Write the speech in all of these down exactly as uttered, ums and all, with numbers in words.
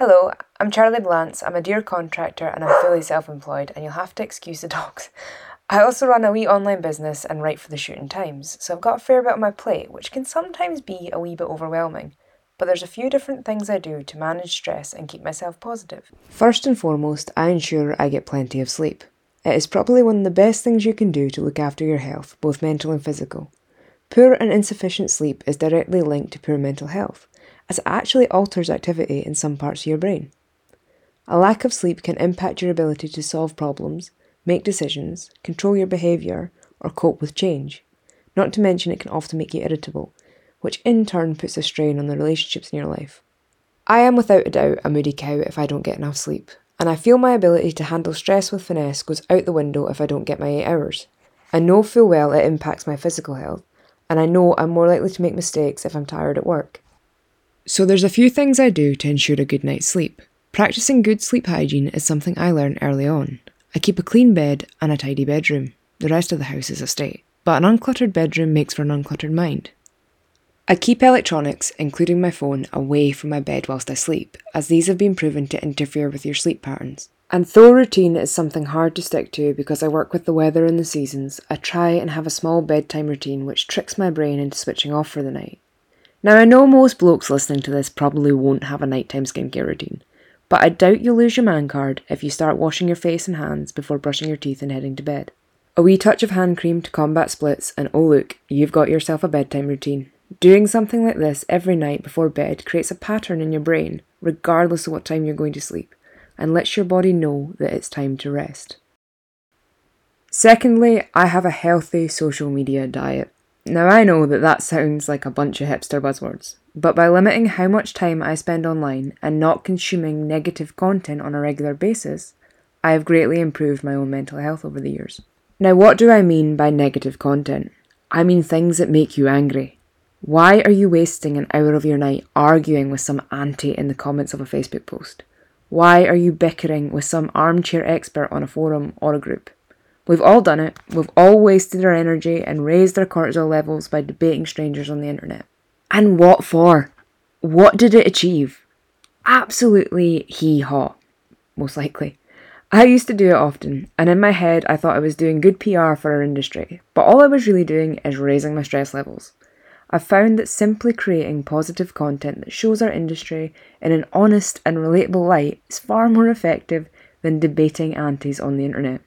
Hello, I'm Charlie Blantz. I'm a deer contractor and I'm fully self-employed, and you'll have to excuse the dogs. I also run a wee online business and write for the Shooting Times, so I've got a fair bit on my plate, which can sometimes be a wee bit overwhelming. But there's a few different things I do to manage stress and keep myself positive. First and foremost, I ensure I get plenty of sleep. It is probably one of the best things you can do to look after your health, both mental and physical. Poor and insufficient sleep is directly linked to poor mental health, as it actually alters activity in some parts of your brain. A lack of sleep can impact your ability to solve problems, make decisions, control your behaviour, or cope with change. Not to mention it can often make you irritable, which in turn puts a strain on the relationships in your life. I am without a doubt a moody cow if I don't get enough sleep, and I feel my ability to handle stress with finesse goes out the window if I don't get my eight hours. I know full well it impacts my physical health, and I know I'm more likely to make mistakes if I'm tired at work. So there's a few things I do to ensure a good night's sleep. Practicing good sleep hygiene is something I learned early on. I keep a clean bed and a tidy bedroom. The rest of the house is a state. But an uncluttered bedroom makes for an uncluttered mind. I keep electronics, including my phone, away from my bed whilst I sleep, as these have been proven to interfere with your sleep patterns. And though routine is something hard to stick to because I work with the weather and the seasons, I try and have a small bedtime routine which tricks my brain into switching off for the night. Now I know most blokes listening to this probably won't have a nighttime skincare routine, but I doubt you'll lose your man card if you start washing your face and hands before brushing your teeth and heading to bed. A wee touch of hand cream to combat splits and oh look, you've got yourself a bedtime routine. Doing something like this every night before bed creates a pattern in your brain, regardless of what time you're going to sleep, and lets your body know that it's time to rest. Secondly, I have a healthy social media diet. Now I know that that sounds like a bunch of hipster buzzwords, but by limiting how much time I spend online and not consuming negative content on a regular basis, I have greatly improved my own mental health over the years. Now what do I mean by negative content? I mean things that make you angry. Why are you wasting an hour of your night arguing with some auntie in the comments of a Facebook post? Why are you bickering with some armchair expert on a forum or a group? We've all done it. We've all wasted our energy and raised our cortisol levels by debating strangers on the internet. And what for? What did it achieve? Absolutely hee-haw, most likely. I used to do it often, and in my head I thought I was doing good P R for our industry, but all I was really doing is raising my stress levels. I've found that simply creating positive content that shows our industry in an honest and relatable light is far more effective than debating aunties on the internet.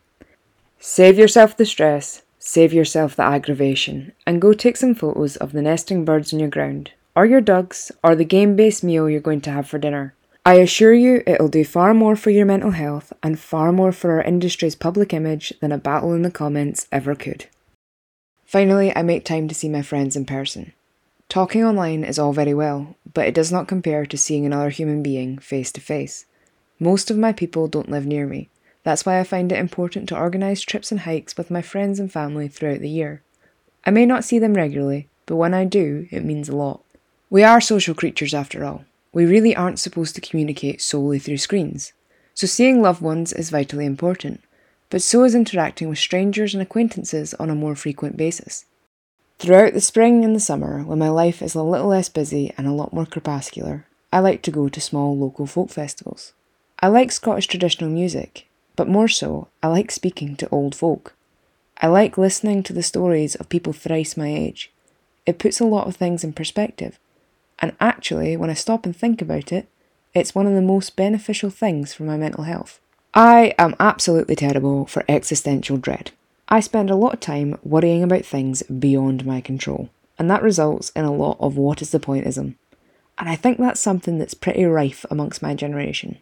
Save yourself the stress, save yourself the aggravation, and go take some photos of the nesting birds in your ground, or your ducks, or the game-based meal you're going to have for dinner. I assure you it'll do far more for your mental health and far more for our industry's public image than a battle in the comments ever could. Finally, I make time to see my friends in person. Talking online is all very well, but it does not compare to seeing another human being face to face. Most of my people don't live near me. That's why I find it important to organise trips and hikes with my friends and family throughout the year. I may not see them regularly, but when I do, it means a lot. We are social creatures after all. We really aren't supposed to communicate solely through screens. So seeing loved ones is vitally important, but so is interacting with strangers and acquaintances on a more frequent basis. Throughout the spring and the summer, when my life is a little less busy and a lot more crepuscular, I like to go to small local folk festivals. I like Scottish traditional music, but more so, I like speaking to old folk. I like listening to the stories of people thrice my age. It puts a lot of things in perspective, and actually, when I stop and think about it, it's one of the most beneficial things for my mental health. I am absolutely terrible for existential dread. I spend a lot of time worrying about things beyond my control, and that results in a lot of what is the pointism. And I think that's something that's pretty rife amongst my generation.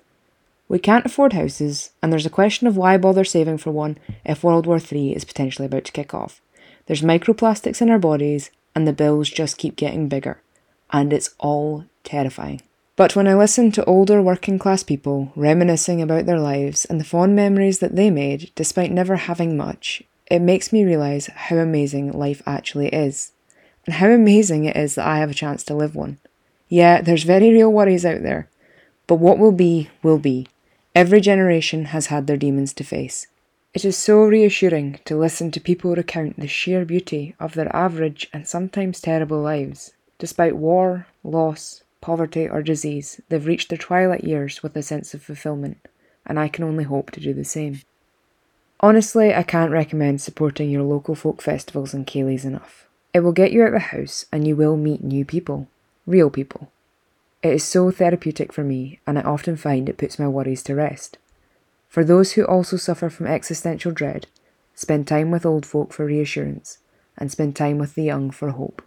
We can't afford houses, and there's a question of why bother saving for one if World War Three is potentially about to kick off. There's microplastics in our bodies, and the bills just keep getting bigger, and it's all terrifying. But when I listen to older working class people reminiscing about their lives and the fond memories that they made despite never having much, it makes me realise how amazing life actually is, and how amazing it is that I have a chance to live one. Yeah, there's very real worries out there, but what will be, will be. Every generation has had their demons to face. It is so reassuring to listen to people recount the sheer beauty of their average and sometimes terrible lives, despite war, loss, poverty, or disease, they've reached their twilight years with a sense of fulfillment, and I can only hope to do the same. Honestly, I can't recommend supporting your local folk festivals and ceilidhs enough. It will get you out of the house and you will meet new people. Real people. It is so therapeutic for me, and I often find it puts my worries to rest. For those who also suffer from existential dread, spend time with old folk for reassurance, and spend time with the young for hope.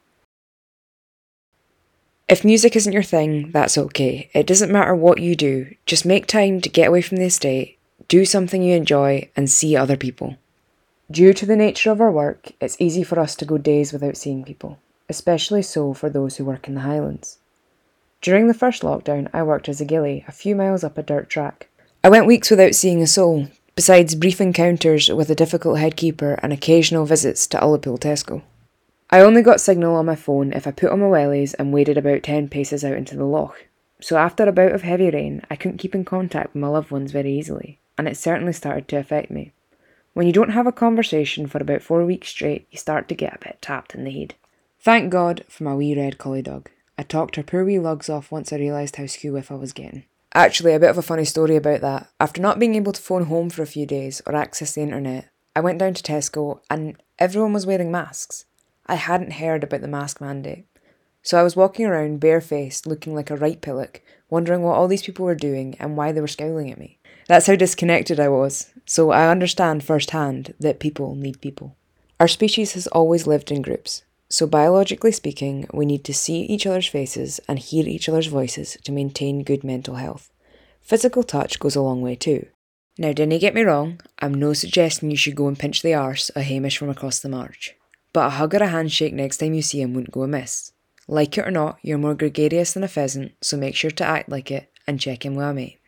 If music isn't your thing, that's okay. It doesn't matter what you do, just make time to get away from the estate, do something you enjoy, and see other people. Due to the nature of our work, it's easy for us to go days without seeing people, especially so for those who work in the Highlands. During the first lockdown, I worked as a gillie a few miles up a dirt track. I went weeks without seeing a soul, besides brief encounters with a difficult headkeeper and occasional visits to Ullapool Tesco. I only got signal on my phone if I put on my wellies and waded about ten paces out into the loch, so after a bout of heavy rain, I couldn't keep in contact with my loved ones very easily, and it certainly started to affect me. When you don't have a conversation for about four weeks straight, you start to get a bit tapped in the head. Thank God for my wee red collie dog. I talked her poor wee lugs off once I realised how skew whiff I was getting. Actually, a bit of a funny story about that. After not being able to phone home for a few days or access the internet, I went down to Tesco and everyone was wearing masks. I hadn't heard about the mask mandate. So I was walking around barefaced, looking like a right pillock, wondering what all these people were doing and why they were scowling at me. That's how disconnected I was, so I understand firsthand that people need people. Our species has always lived in groups, so biologically speaking, we need to see each other's faces and hear each other's voices to maintain good mental health. Physical touch goes a long way too. Now dinna get me wrong, I'm no suggesting you should go and pinch the arse of Hamish from across the march, but a hug or a handshake next time you see him wouldn't go amiss. Like it or not, you're more gregarious than a pheasant, so make sure to act like it and check in with a mate.